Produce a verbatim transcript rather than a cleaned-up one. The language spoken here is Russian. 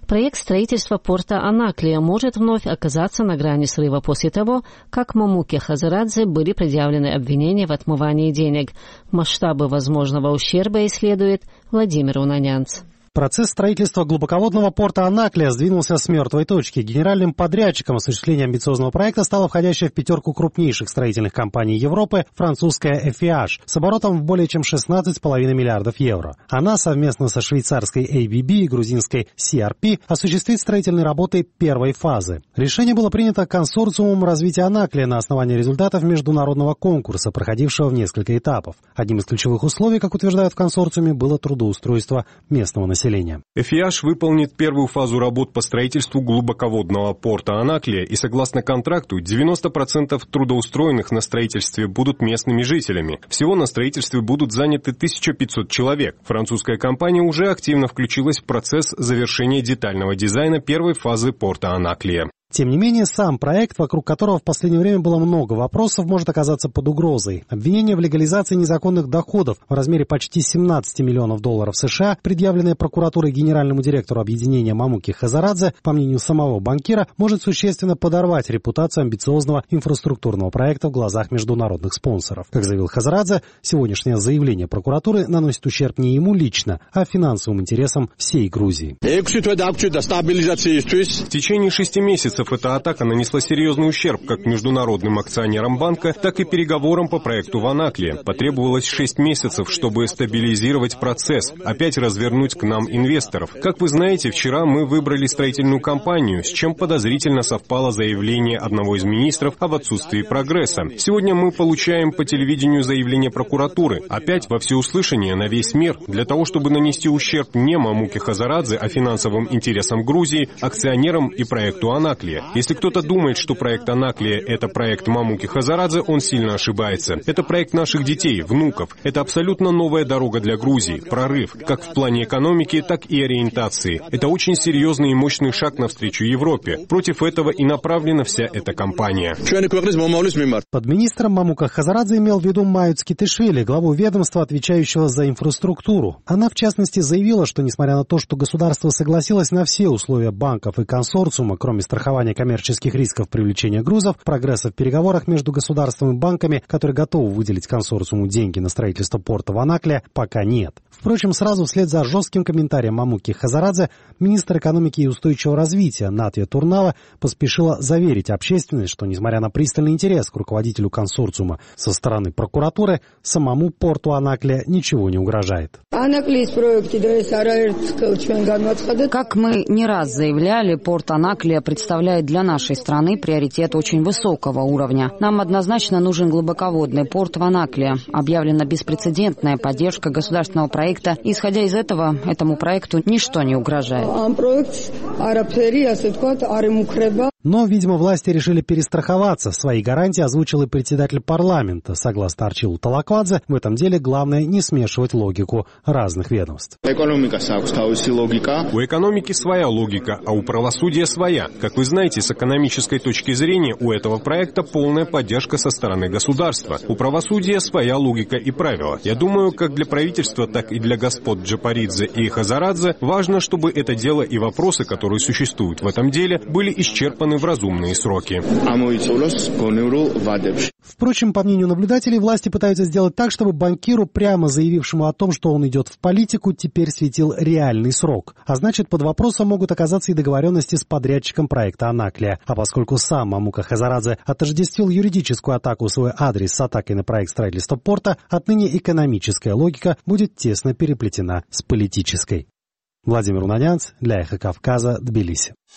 Проект строительства порта Анаклия может вновь оказаться на грани срыва после того, как Мамуке Хазарадзе были предъявлены обвинения в отмывании денег. Масштабы возможного ущерба исследует Владимир Унанянц. Процесс строительства глубоководного порта Анаклия сдвинулся с мертвой точки. Генеральным подрядчиком осуществления амбициозного проекта стала входящая в пятерку крупнейших строительных компаний Европы французская эф и эйч с оборотом в более чем шестнадцать с половиной миллиардов евро. Она совместно со швейцарской эй би би и грузинской си ар пи осуществит строительные работы первой фазы. Решение было принято консорциумом развития Анаклия на основании результатов международного конкурса, проходившего в несколько этапов. Одним из ключевых условий, как утверждают в консорциуме, было трудоустройство местного населения. эф и эйч выполнит первую фазу работ по строительству глубоководного порта Анаклия, и согласно контракту девяносто процентов трудоустроенных на строительстве будут местными жителями. Всего на строительстве будут заняты тысяча пятьсот человек. Французская компания уже активно включилась в процесс завершения детального дизайна первой фазы порта Анаклия. Тем не менее, сам проект, вокруг которого в последнее время было много вопросов, может оказаться под угрозой. Обвинение в легализации незаконных доходов в размере почти семнадцать миллионов долларов США, предъявленное прокуратурой генеральному директору объединения Мамуки Хазарадзе, по мнению самого банкира, может существенно подорвать репутацию амбициозного инфраструктурного проекта в глазах международных спонсоров. Как заявил Хазарадзе, сегодняшнее заявление прокуратуры наносит ущерб не ему лично, а финансовым интересам всей Грузии. В течение шести месяцев эта атака нанесла серьезный ущерб как международным акционерам банка, так и переговорам по проекту в Анаклии. Потребовалось шесть месяцев, чтобы стабилизировать процесс, опять развернуть к нам инвесторов. Как вы знаете, вчера мы выбрали строительную компанию, с чем подозрительно совпало заявление одного из министров об отсутствии прогресса. Сегодня мы получаем по телевидению заявление прокуратуры, опять во всеуслышание на весь мир, для того, чтобы нанести ущерб не Мамуке Хазарадзе, а финансовым интересам Грузии, акционерам и проекту Анаклия. Если кто-то думает, что проект Анаклия – это проект Мамуки Хазарадзе, он сильно ошибается. Это проект наших детей, внуков. Это абсолютно новая дорога для Грузии, прорыв, как в плане экономики, так и ориентации. Это очень серьезный и мощный шаг навстречу Европе. Против этого и направлена вся эта кампания. Под министром Мамука Хазарадзе имел в виду Майю Цкитишвили, главу ведомства, отвечающего за инфраструктуру. Она, в частности, заявила, что, несмотря на то, что государство согласилось на все условия банков и консорциума, кроме страхования коммерческих рисков привлечения грузов, прогресса в переговорах между государством и банками, которые готовы выделить консорциуму деньги на строительство порта в Анаклия, пока нет. Впрочем, сразу вслед за жестким комментарием Мамуки Хазарадзе министр экономики и устойчивого развития Натья Турнава поспешила заверить общественность, что, несмотря на пристальный интерес к руководителю консорциума со стороны прокуратуры, самому порту Анаклия ничего не угрожает. Как мы не раз заявляли, порт Анаклия представляет для нашей страны приоритет очень высокого уровня. Нам однозначно нужен глубоководный порт в Анаклии. Объявлена беспрецедентная поддержка государственного проекта. Исходя из этого, этому проекту ничто не угрожает. Но, видимо, власти решили перестраховаться. Свои гарантии озвучил и председатель парламента. Согласно Арчилу Талаквадзе, в этом деле главное не смешивать логику разных ведомств. У экономики своя логика, а у правосудия своя. Как вы знаете, с экономической точки зрения у этого проекта полная поддержка со стороны государства. У правосудия своя логика и правила. Я думаю, как для правительства, так и для господ Джапаридзе и Хазарадзе важно, чтобы это дело и вопросы, которые существуют в этом деле, были исчерпаны в разумные сроки. Впрочем, по мнению наблюдателей, власти пытаются сделать так, чтобы банкиру, прямо заявившему о том, что он идет в политику, теперь светил реальный срок. А значит, под вопросом могут оказаться и договоренности с подрядчиком проекта Анаклия. А поскольку сам Мамука Хазарадзе отождествил юридическую атаку в свой адрес с атакой на проект строительства порта, отныне экономическая логика будет тесно переплетена с политической. Владимир Унанянц для Эхо Кавказа, Тбилиси.